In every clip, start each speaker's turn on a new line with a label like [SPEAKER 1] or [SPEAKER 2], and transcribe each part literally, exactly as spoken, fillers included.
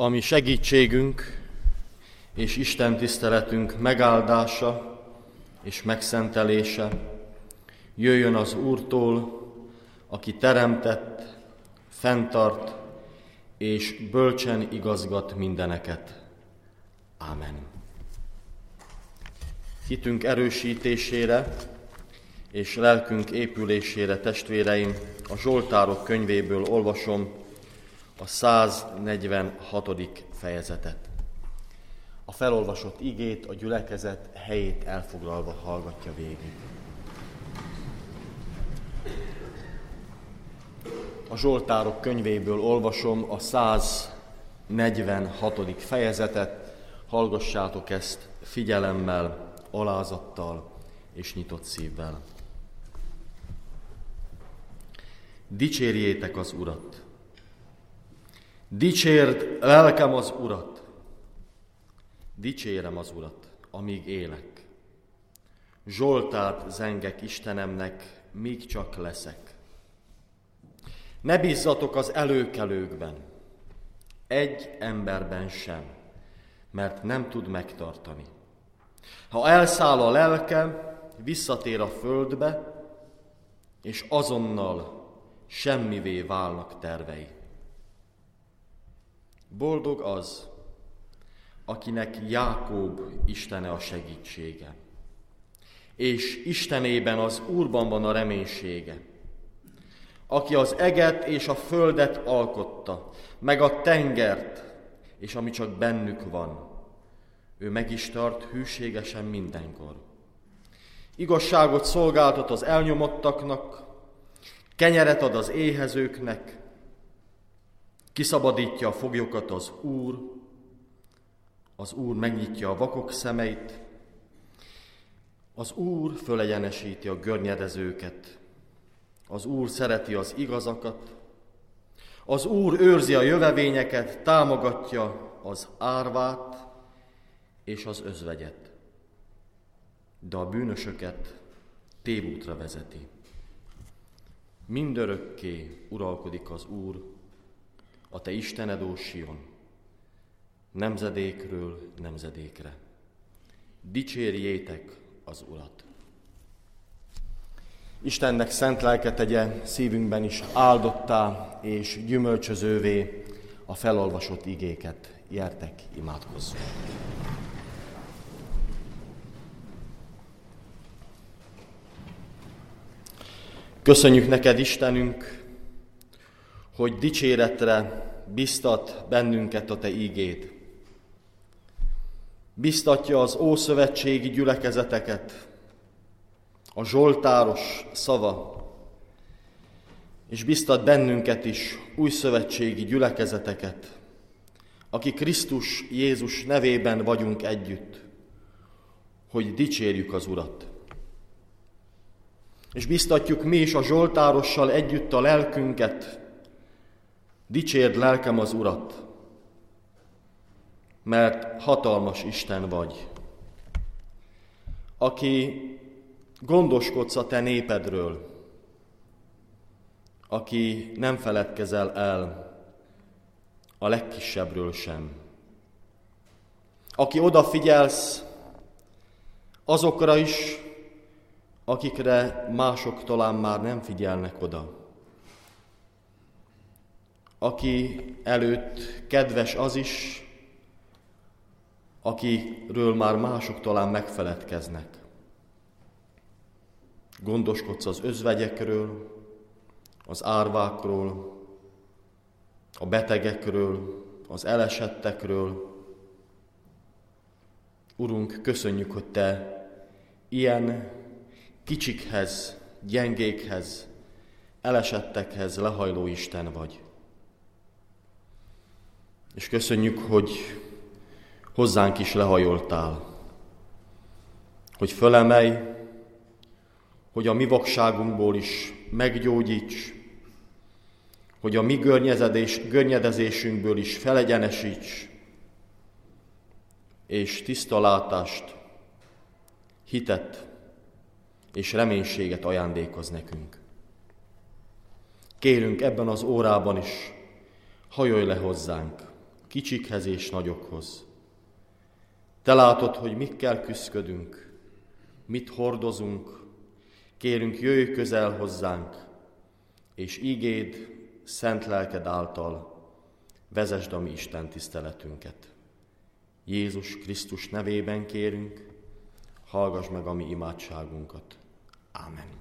[SPEAKER 1] ami segítségünk és Isten tiszteletünk megáldása és megszentelése jöjjön az Úrtól, aki teremtett, fenntart és bölcsen igazgat mindeneket. Ámen. Hitünk erősítésére és lelkünk épülésére, testvéreim, a Zsoltárok könyvéből olvasom a száznegyvenhatodik fejezetet. A felolvasott igét a gyülekezet helyét elfoglalva hallgatja végig. A Zsoltárok könyvéből olvasom a száznegyvenhatodik fejezetet, hallgassátok ezt figyelemmel, alázattal és nyitott szívvel. Dicsérjétek az Urat! Dicsérd lelkem az Urat! Dicsérem az Urat, amíg élek. Zsoltárt zengek Istenemnek, míg csak leszek. Ne bízzatok az előkelőkben, egy emberben sem, mert nem tud megtartani. Ha elszáll a lelke, visszatér a földbe, és azonnal semmivé válnak tervei. Boldog az, akinek Jákób Istene a segítsége, és Istenében, az Úrban van a reménysége, aki az eget és a földet alkotta, meg a tengert, és ami csak bennük van, ő meg is tart hűségesen mindenkor. Igazságot szolgáltat az elnyomottaknak, kenyeret ad az éhezőknek, kiszabadítja a foglyokat az Úr, az Úr megnyitja a vakok szemeit, az Úr fölegyenesíti a görnyedezőket, az Úr szereti az igazakat, az Úr őrzi a jövevényeket, támogatja az árvát és az özvegyet, de a bűnösöket tévútra vezeti. Mindörökké uralkodik az Úr, a te Istened, ó Sion, nemzedékről nemzedékre. Dicsérjétek az Urat! Istennek szent lelke tegye szívünkben is áldottá és gyümölcsözővé a felolvasott igéket. Gyertek, imádkozzunk! Köszönjük neked, Istenünk, hogy dicséretre biztat bennünket a te ígéd. Biztatja az ószövetségi gyülekezeteket, a zsoltáros szava, és biztat bennünket is újszövetségi gyülekezeteket, akik Krisztus Jézus nevében vagyunk együtt, hogy dicsérjük az Urat. És biztatjuk mi is a zsoltárossal együtt a lelkünket, dicsérd lelkem az Urat, mert hatalmas Isten vagy, aki gondoskodsz a te népedről, aki nem feledkezel el a legkisebbről sem, aki odafigyelsz azokra is, akikre mások talán már nem figyelnek oda, aki előtt kedves az is, akiről már mások talán megfeledkeznek. Gondoskodsz az özvegyekről, az árvákról, a betegekről, az elesettekről. Urunk, köszönjük, hogy te ilyen kicsikhez, gyengékhez, elesettekhez lehajló Isten vagy. És köszönjük, hogy hozzánk is lehajoltál, hogy fölemelj, hogy a mi vakságunkból is meggyógyíts, hogy a mi görnyedezés, görnyedezésünkből is felegyenesíts, és tiszta látást, hitet és reménységet ajándékoz nekünk. Kérünk ebben az órában is, hajolj le hozzánk, kicsikhez és nagyokhoz. Te látod, hogy mikkel küszködünk, mit hordozunk, kérünk, jöjj közel hozzánk, és ígéd, szent lelked által vezesd a mi Isten tiszteletünket. Jézus Krisztus nevében kérünk, hallgass meg a mi imádságunkat. Ámen.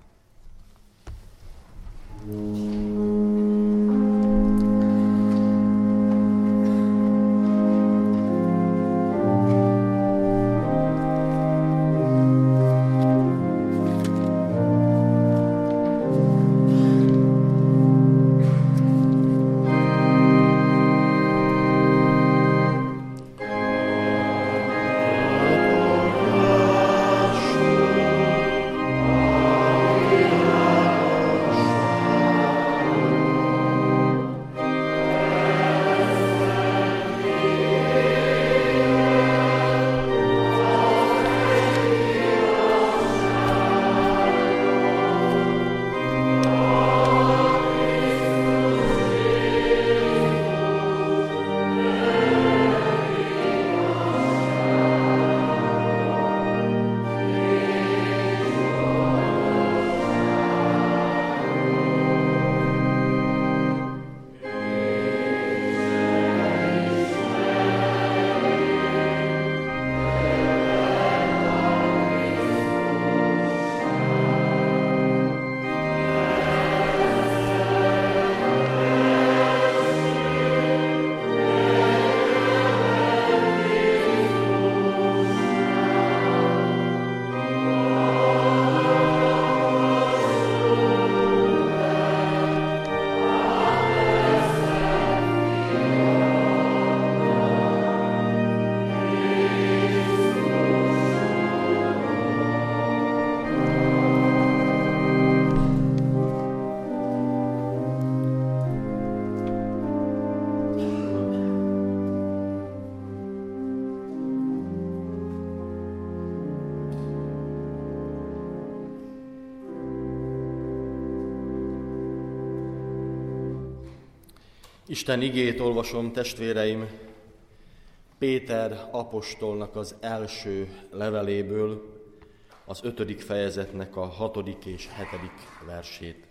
[SPEAKER 1] Isten igét olvasom, testvéreim, Péter apostolnak az első leveléből, az ötödik fejezetnek a hatodik és hetedik versét.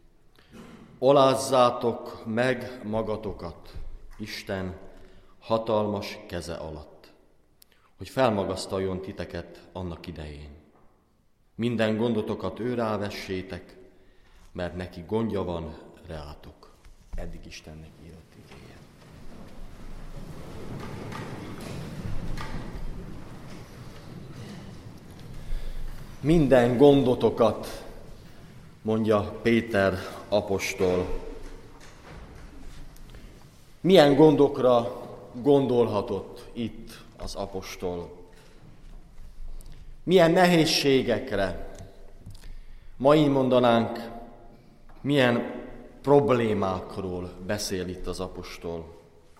[SPEAKER 1] Alázzátok meg magatokat Isten hatalmas keze alatt, hogy felmagasztaljon titeket annak idején. Minden gondotokat ő rávessétek, mert neki gondja van reátok. Eddig Istennek írott igéje. Minden gondotokat, mondja Péter apostol. Milyen gondokra gondolhatott itt az apostol? Milyen nehézségekre? Ma így mondanánk, milyen problémákról beszél itt az apostol.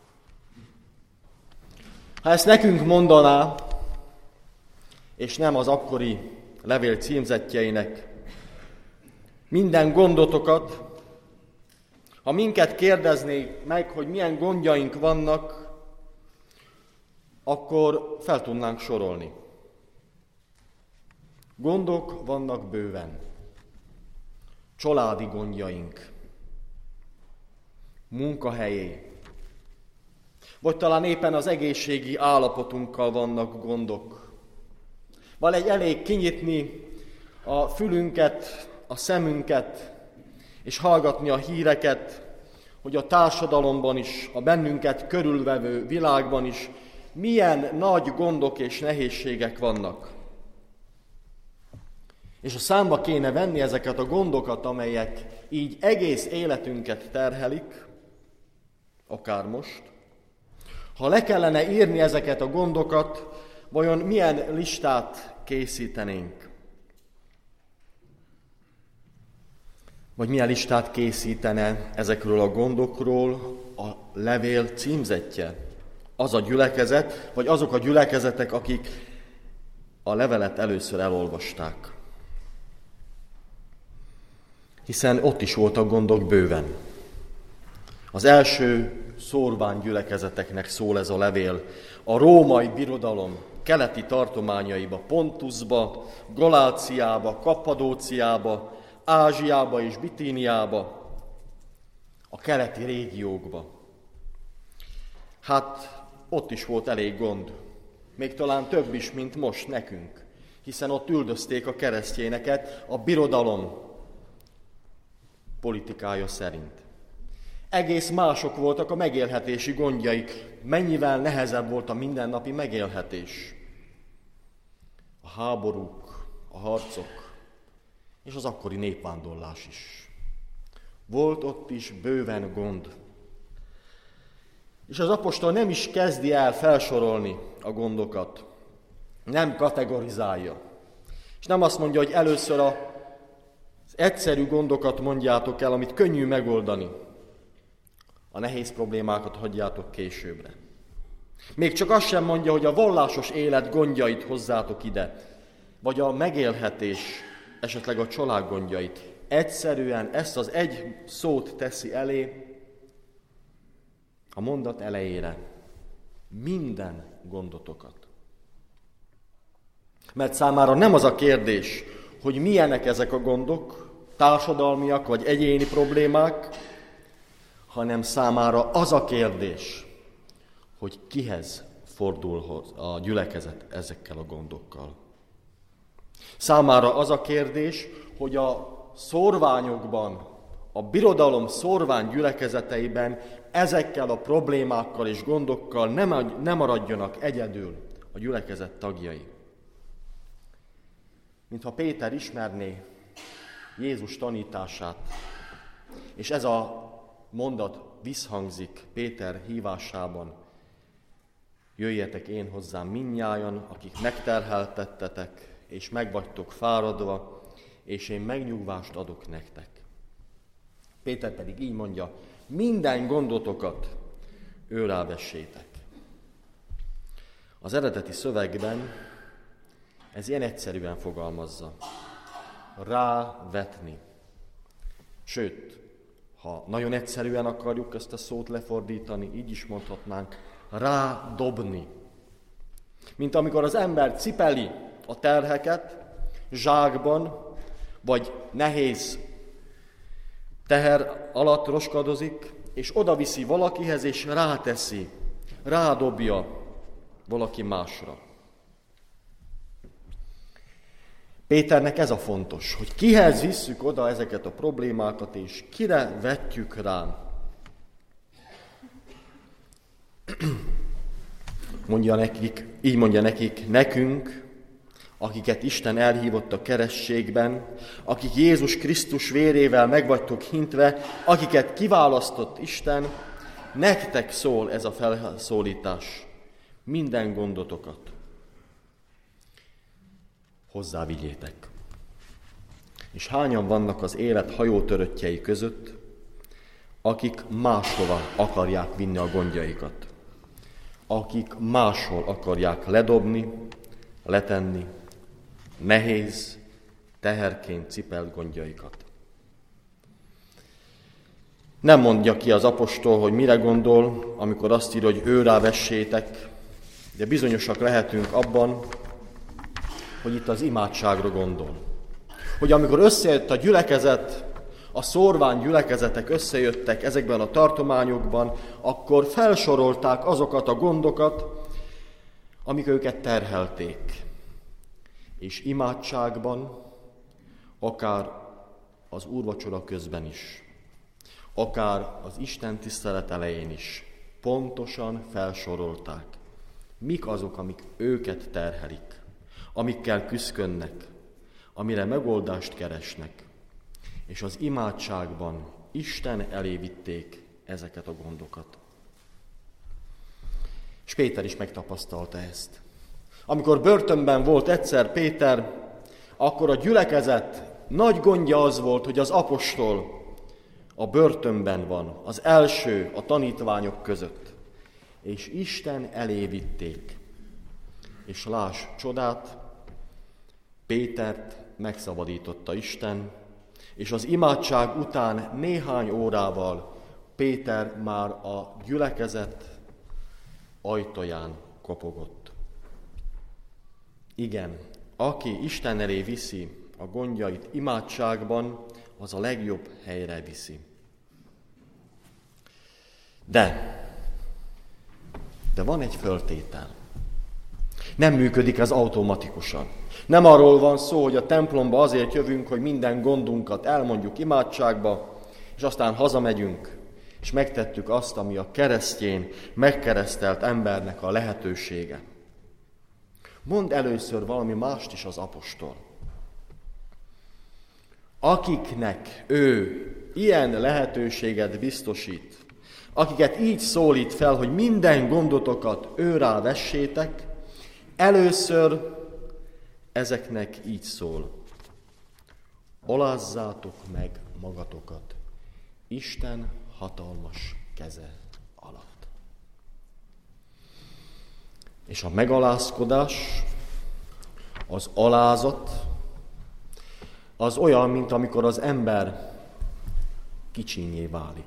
[SPEAKER 1] Ha ezt nekünk mondaná, és nem az akkori levél címzettjeinek, minden gondotokat, ha minket kérdeznék meg, hogy milyen gondjaink vannak, akkor fel tudnánk sorolni. Gondok vannak bőven. Családi gondjaink, munkahelyé, vagy talán éppen az egészségi állapotunkkal vannak gondok. Vagy egy elég kinyitni a fülünket, a szemünket, és hallgatni a híreket, hogy a társadalomban is, a bennünket körülvevő világban is milyen nagy gondok és nehézségek vannak. És a számba kéne venni ezeket a gondokat, amelyek így egész életünket terhelik, akár most. Ha le kellene írni ezeket a gondokat, vajon milyen listát készítenénk? Vagy milyen listát készítene ezekről a gondokról a levél címzettje? Az a gyülekezet, vagy azok a gyülekezetek, akik a levelet először elolvasták. Hiszen ott is voltak gondok bőven. Az első szórványgyülekezeteknek szól ez a levél. A római birodalom keleti tartományaiba, Pontusba, Galáciába, Kappadóciába, Ázsiába és Bitíniába, a keleti régiókba. Hát ott is volt elég gond, még talán több is, mint most nekünk, hiszen ott üldözték a keresztényeket a birodalom politikája szerint. Egész mások voltak a megélhetési gondjaik, mennyivel nehezebb volt a mindennapi megélhetés. A háborúk, a harcok és az akkori népvándorlás is. Volt ott is bőven gond. És az apostol nem is kezdi el felsorolni a gondokat, nem kategorizálja. És nem azt mondja, hogy először az egyszerű gondokat mondjátok el, amit könnyű megoldani. A nehéz problémákat hagyjátok későbbre. Még csak azt sem mondja, hogy a vallásos élet gondjait hozzátok ide, vagy a megélhetés, esetleg a család gondjait. Egyszerűen ezt az egy szót teszi elé a mondat elejére. Minden gondotokat. Mert számára nem az a kérdés, hogy milyenek ezek a gondok, társadalmiak vagy egyéni problémák, hanem számára az a kérdés, hogy kihez fordul a gyülekezet ezekkel a gondokkal. Számára az a kérdés, hogy a szórványokban, a birodalom szórvány gyülekezeteiben ezekkel a problémákkal és gondokkal nem, nem maradjanak egyedül a gyülekezet tagjai. Mintha Péter ismerné Jézus tanítását, és ez a mondat visszhangzik Péter hívásában. Jöjjetek én hozzám mindnyájan, akik megterheltettetek, és megvagytok fáradva, és én megnyugvást adok nektek. Péter pedig így mondja, minden gondotokat őrá vessétek. Az eredeti szövegben ez ilyen egyszerűen fogalmazza. Rávetni. Sőt, ha nagyon egyszerűen akarjuk ezt a szót lefordítani, így is mondhatnánk, rádobni. Mint amikor az ember cipeli a terheket zsákban, vagy nehéz teher alatt roskadozik, és odaviszi valakihez, és ráteszi, rádobja valaki másra. Péternek ez a fontos, hogy kihez visszük oda ezeket a problémákat, és kire vetjük rá. Mondja nekik, így mondja nekik, nekünk, akiket Isten elhívott a keresztségben, akik Jézus Krisztus vérével megvagytok hintve, akiket kiválasztott Isten, nektek szól ez a felszólítás, minden gondotokat hozzávigyétek. És hányan vannak az élet hajótöröttjei között, akik máshova akarják vinni a gondjaikat, akik máshol akarják ledobni, letenni, nehéz, teherként cipelt gondjaikat. Nem mondja ki az apostol, hogy mire gondol, amikor azt írja, hogy őrá vessétek, de bizonyosak lehetünk abban, hogy itt az imádságra gondol. Hogy amikor összejött a gyülekezet, a szórvány gyülekezetek összejöttek ezekben a tartományokban, akkor felsorolták azokat a gondokat, amik őket terhelték. És imádságban, akár az úrvacsora közben is, akár az Isten tisztelet elején is pontosan felsorolták, mik azok, amik őket terhelik, amikkel küszködnek, amire megoldást keresnek, és az imádságban Isten elé vitték ezeket a gondokat. És Péter is megtapasztalta ezt. Amikor börtönben volt egyszer Péter, akkor a gyülekezet nagy gondja az volt, hogy az apostol a börtönben van, az első a tanítványok között. És Isten elé vitték. És láss csodát, Pétert megszabadította Isten, és az imádság után néhány órával Péter már a gyülekezet ajtaján kopogott. Igen, aki Isten elé viszi a gondjait imádságban, az a legjobb helyre viszi. De, de van egy föltétel. Nem működik ez automatikusan. Nem arról van szó, hogy a templomba azért jövünk, hogy minden gondunkat elmondjuk imádságba, és aztán hazamegyünk, és megtettük azt, ami a keresztjén, megkeresztelt embernek a lehetősége. Mondd először valami mást is az apostol. Akiknek ő ilyen lehetőséget biztosít, akiket így szólít fel, hogy minden gondotokat őrá vessétek, először ezeknek így szól. Alázzátok meg magatokat Isten hatalmas keze alatt. És a megalázkodás, az alázat, az olyan, mint amikor az ember kicsinyé válik.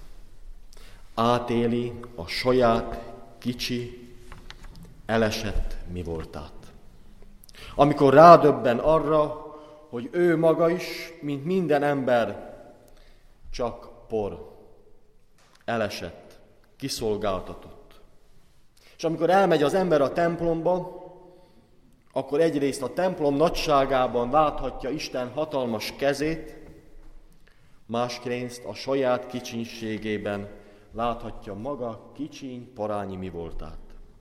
[SPEAKER 1] Átéli a saját kicsi, elesett mi voltát. Amikor rádöbben arra, hogy ő maga is, mint minden ember, csak por, elesett, kiszolgáltatott. És amikor elmegy az ember a templomba, akkor egyrészt a templom nagyságában láthatja Isten hatalmas kezét, másrészt a saját kicsinségében láthatja maga kicsiny, parányi mi voltát.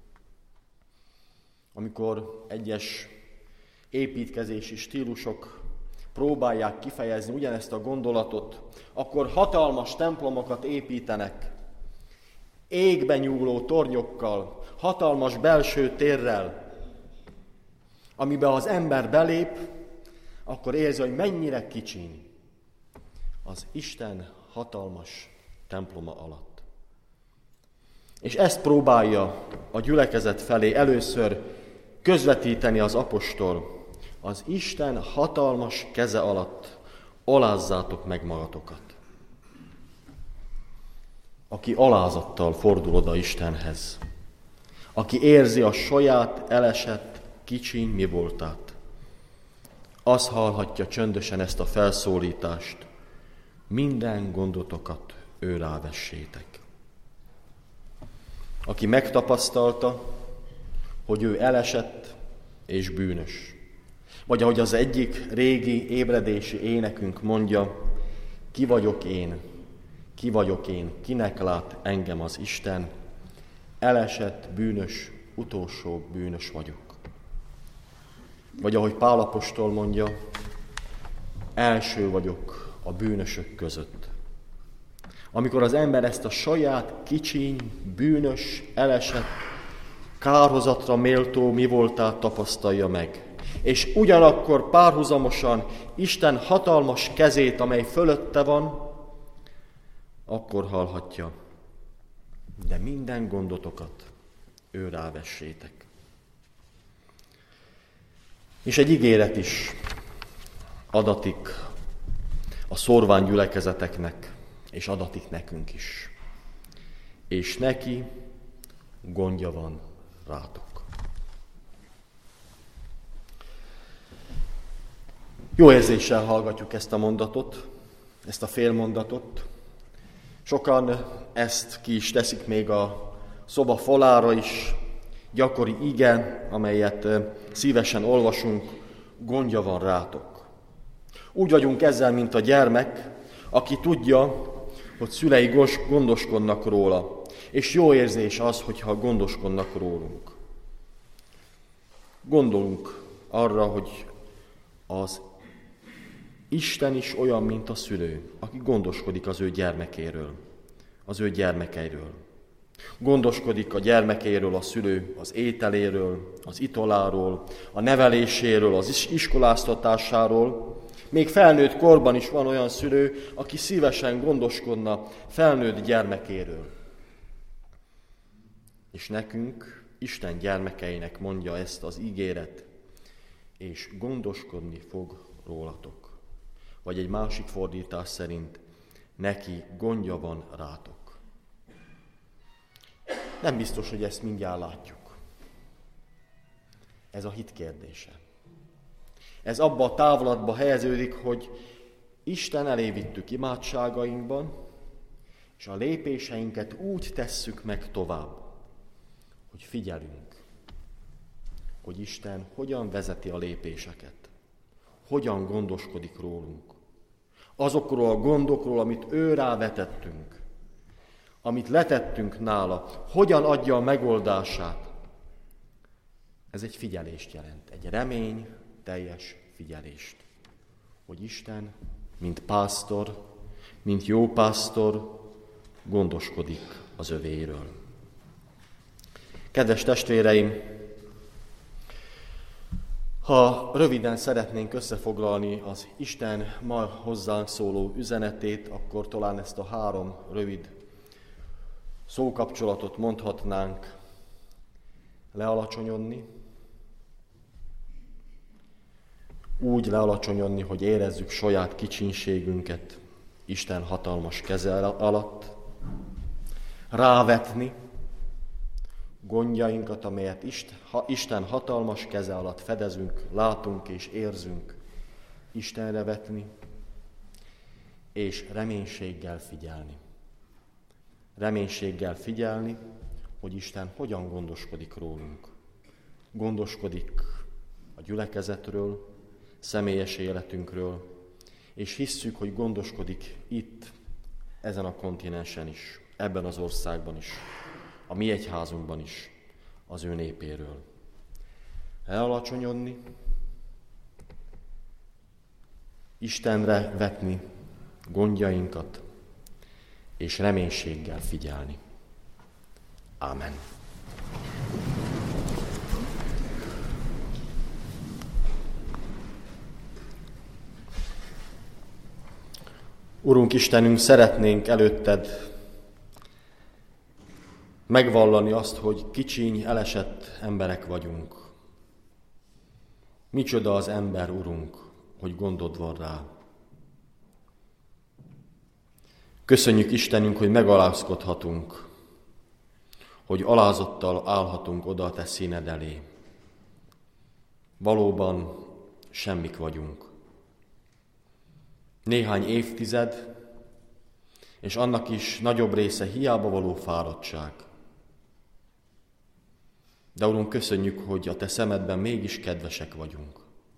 [SPEAKER 1] Amikor egyes építkezési stílusok próbálják kifejezni ugyanezt a gondolatot, akkor hatalmas templomokat építenek, égbe nyúló tornyokkal, hatalmas belső térrel, amiben az ember belép, akkor érzi, hogy mennyire kicsiny az Isten hatalmas temploma alatt. És ezt próbálja a gyülekezet felé először közvetíteni az apostol. Az Isten hatalmas keze alatt alázzátok meg magatokat. Aki alázattal fordul oda Istenhez, aki érzi a saját elesett, kicsiny mi voltát, az hallhatja csöndösen ezt a felszólítást, minden gondotokat őrá vessétek. Aki megtapasztalta, hogy ő elesett és bűnös, vagy ahogy az egyik régi ébredési énekünk mondja, ki vagyok én, ki vagyok én, kinek lát engem az Isten, elesett, bűnös, utolsó bűnös vagyok. Vagy ahogy Pál apostol mondja, első vagyok a bűnösök között. Amikor az ember ezt a saját kicsiny, bűnös, elesett, kárhozatra méltó mi voltát tapasztalja meg, és ugyanakkor párhuzamosan Isten hatalmas kezét, amely fölötte van, akkor hallhatja, de minden gondotokat őrá vessétek. És egy ígéret is adatik a szórvány gyülekezeteknek, és adatik nekünk is. És neki gondja van rátok. Jó érzéssel hallgatjuk ezt a mondatot, ezt a félmondatot. Sokan ezt ki is teszik még a szoba falára is, gyakori ige, amelyet szívesen olvasunk, gondja van rátok. Úgy vagyunk ezzel, mint a gyermek, aki tudja, hogy szülei gondoskodnak róla, és jó érzés az, hogyha gondoskodnak rólunk. Gondolunk arra, hogy az Isten is olyan, mint a szülő, aki gondoskodik az ő gyermekéről, az ő gyermekeiről. Gondoskodik a gyermekéről a szülő, az ételéről, az itoláról, a neveléséről, az iskoláztatásáról. Még felnőtt korban is van olyan szülő, aki szívesen gondoskodna felnőtt gyermekéről. És nekünk, Isten gyermekeinek mondja ezt az ígéret, és gondoskodni fog rólatok. Vagy egy másik fordítás szerint, neki gondja van rátok. Nem biztos, hogy ezt mindjárt látjuk. Ez a hit kérdése. Ez abba a távlatba helyeződik, hogy Isten elé vittük imádságainkban, és a lépéseinket úgy tesszük meg tovább, hogy figyelünk, hogy Isten hogyan vezeti a lépéseket, hogyan gondoskodik rólunk. Azokról a gondokról, amit ő rávetettünk, amit letettünk nála, hogyan adja a megoldását. Ez egy figyelést jelent, egy remény teljes figyelést, hogy Isten, mint pásztor, mint jó pásztor, gondoskodik az övéiről. Kedves testvéreim, ha röviden szeretnénk összefoglalni az Isten ma hozzánk szóló üzenetét, akkor talán ezt a három rövid szókapcsolatot mondhatnánk: lealacsonyodni, úgy lealacsonyodni, hogy érezzük saját kicsinségünket Isten hatalmas keze alatt, rávetni gondjainkat, amelyet Isten hatalmas keze alatt fedezünk, látunk és érzünk, Istenre vetni, és reménységgel figyelni. Reménységgel figyelni, hogy Isten hogyan gondoskodik rólunk. Gondoskodik a gyülekezetről, személyes életünkről, és hisszük, hogy gondoskodik itt, ezen a kontinensen is, ebben az országban is, a mi egyházunkban is, az ő népéről. Elalacsonyodni, Istenre vetni gondjainkat, és reménységgel figyelni. Ámen. Urunk Istenünk, szeretnénk előtted megvallani azt, hogy kicsiny, elesett emberek vagyunk. Micsoda az ember, Urunk, hogy gondod van rá. Köszönjük Istenünk, hogy megalázkodhatunk, hogy alázattal állhatunk oda a te színed elé. Valóban semmik vagyunk. Néhány évtized, és annak is nagyobb része hiába való fáradtság. De Urunk, köszönjük, hogy a te szemedben mégis kedvesek vagyunk.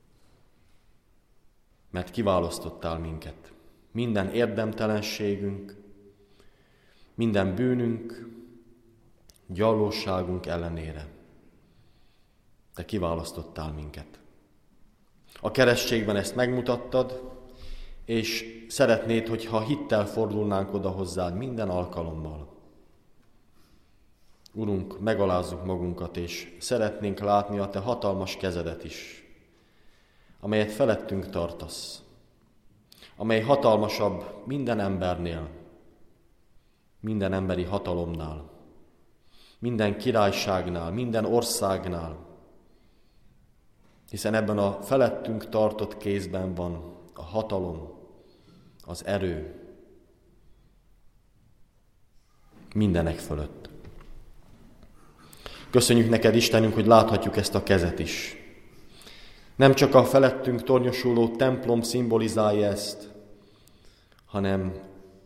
[SPEAKER 1] Mert kiválasztottál minket. Minden érdemtelenségünk, minden bűnünk, gyarlóságunk ellenére. Te kiválasztottál minket. A keresztségben ezt megmutattad, és szeretnéd, hogyha hittel fordulnánk oda hozzád minden alkalommal. Urunk, megalázzuk magunkat, és szeretnénk látni a te hatalmas kezedet is, amelyet felettünk tartasz, amely hatalmasabb minden embernél, minden emberi hatalomnál, minden királyságnál, minden országnál, hiszen ebben a felettünk tartott kézben van a hatalom, az erő, mindenek fölött. Köszönjük neked, Istenünk, hogy láthatjuk ezt a kezet is. Nem csak a felettünk tornyosuló templom szimbolizálja ezt, hanem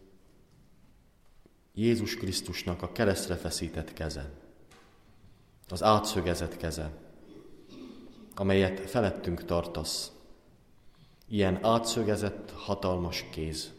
[SPEAKER 1] Jézus Krisztusnak a keresztre feszített keze, az átszögezett keze, amelyet felettünk tartasz. Ilyen átszögezett, hatalmas kéz.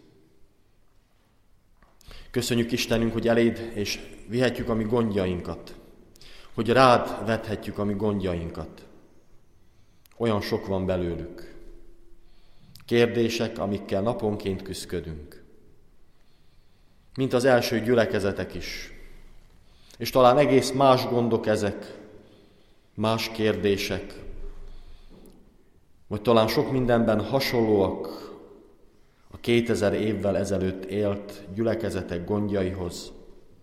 [SPEAKER 1] Köszönjük Istenünk, hogy eléd és vihetjük a mi gondjainkat, hogy rád vethetjük a mi gondjainkat. Olyan sok van belőlük. Kérdések, amikkel naponként küszködünk. Mint az első gyülekezetek is. És talán egész más gondok ezek, más kérdések, vagy talán sok mindenben hasonlóak a kétezer évvel ezelőtt élt gyülekezetek gondjaihoz,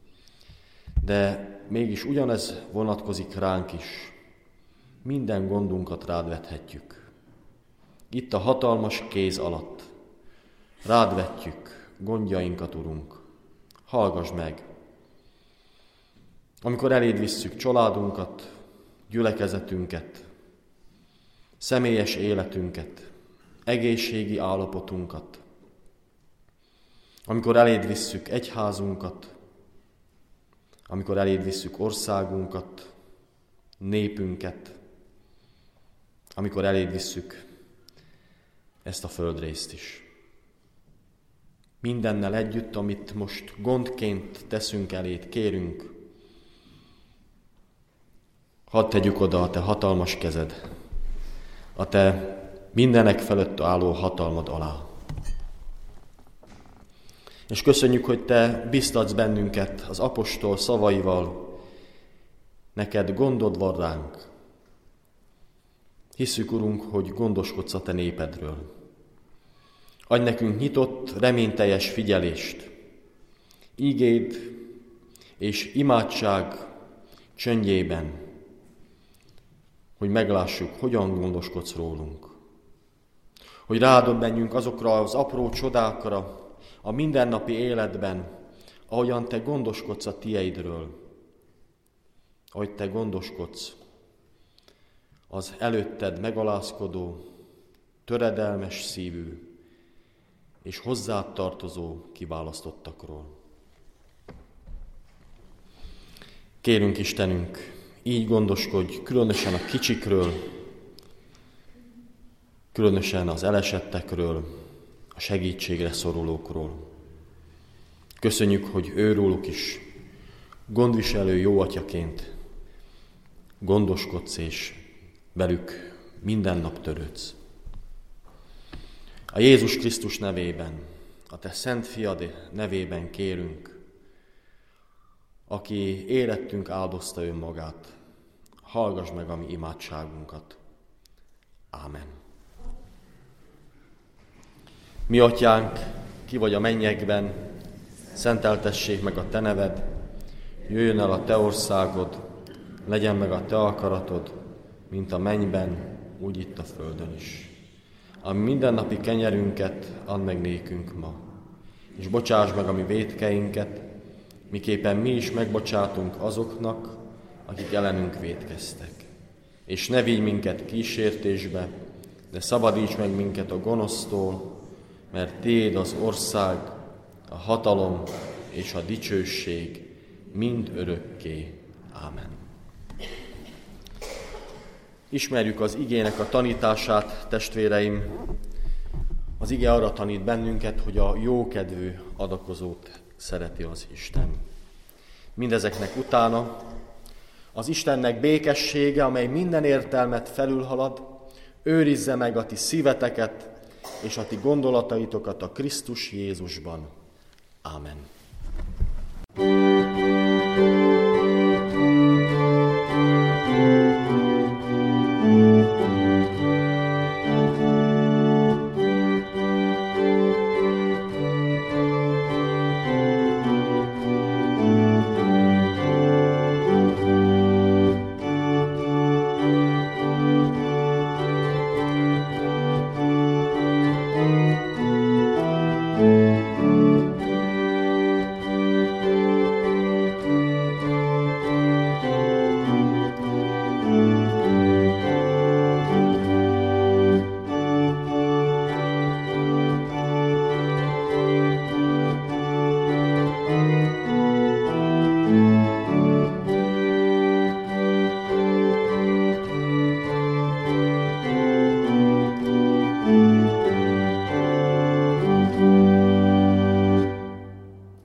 [SPEAKER 1] de mégis ugyanez vonatkozik ránk is. Minden gondunkat rád vethetjük. Itt a hatalmas kéz alatt rád vetjük gondjainkat, Urunk. Hallgass meg! amikor eléd visszük családunkat, gyülekezetünket, személyes életünket, egészségi állapotunkat, amikor eléd visszük egyházunkat, amikor eléd visszük országunkat, népünket, amikor eléd visszük ezt a földrészt is. Mindennel együtt, amit most gondként teszünk eléd, kérünk, hadd tegyük oda a te hatalmas kezed, a te mindenek felett álló hatalmad alá. És köszönjük, hogy te biztatsz bennünket az apostol szavaival, neked gondod van ránk. Hisszük, Urunk, hogy gondoskodsz a te népedről. Adj nekünk nyitott, reményteljes figyelést, ígéd és imádság csöndjében, hogy meglássuk, hogyan gondoskodsz rólunk. Hogy rádöbbenjünk azokra az apró csodákra a mindennapi életben, ahogyan te gondoskodsz a tieidről, ahogy te gondoskodsz az előtted megalázkodó, töredelmes szívű és hozzád tartozó kiválasztottakról. Kérünk, Istenünk, így gondoskodj különösen a kicsikről, különösen az elesettekről, a segítségre szorulókról. Köszönjük, hogy őróluk is gondviselő jó atyaként gondoskodsz és velük minden nap törődsz. A Jézus Krisztus nevében, a te szent fiad nevében kérünk, aki érettünk áldozta önmagát, hallgass meg a mi imádságunkat. Ámen. Mi atyánk, ki vagy a mennyekben, szenteltessék meg a te neved, jöjjön el a te országod, legyen meg a te akaratod, mint a mennyben, úgy itt a földön is. A mindennapi kenyerünket add meg nékünk ma, és bocsáss meg a mi vétkeinket, miképpen mi is megbocsátunk azoknak, akik ellenünk vétkeztek. És ne vigy minket kísértésbe, de szabadíts meg minket a gonosztól, mert tiéd az ország, a hatalom és a dicsőség mind örökké. Ámen. Ismerjük az igének a tanítását, testvéreim. Az ige arra tanít bennünket, hogy a jókedvű adakozót szereti az Isten. Mindezeknek utána az Istennek békessége, amely minden értelmet felülhalad, őrizze meg a ti szíveteket és a ti gondolataitokat a Krisztus Jézusban. Ámen.